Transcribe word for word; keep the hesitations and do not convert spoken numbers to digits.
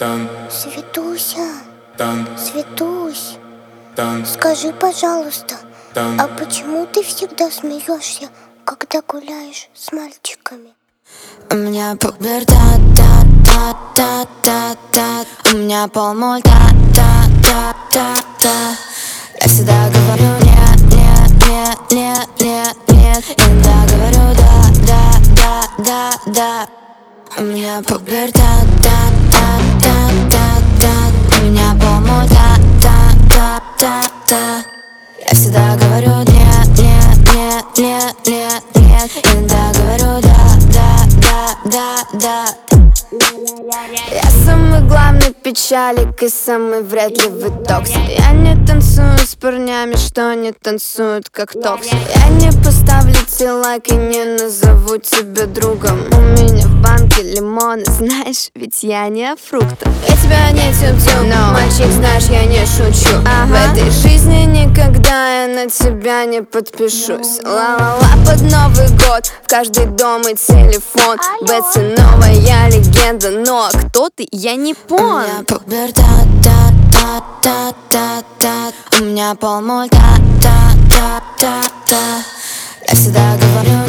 Светуся, Светусь, скажи, пожалуйста, а почему ты всегда смеешься, когда гуляешь с мальчиками? У меня пубертат, та та та та та у меня полмульта, та та та та. Я всегда говорю нет, нет, нет, нет, нет, нет. Иногда говорю да, да, да, да, да. У меня пубертат, та та та та та у меня полмульта, та та та та. Я всегда говорю нет, нет, нет, нет, нет, нет. Иногда говорю да, да, да, да, да. Я самый главный печалик и самый вредливый токсик. Я не танцую с парнями, что не танцуют как токсик. Я не поставлю тебе лайк и не назову тебя другом. У меня в банке лимоны, знаешь, ведь я не о фруктах. Я тебя не тюб-тюб, no. Мальчик, знаешь, я не шучу. ага. В этой жизни никогда я на тебя не подпишусь. Ла-ла-ла под Новый год, в каждый дом и телефон. Бетси новая легенда, но кто ты, я не понял. У меня пубертат, та та та та та у меня полмульта, та та та та. Я всегда говорю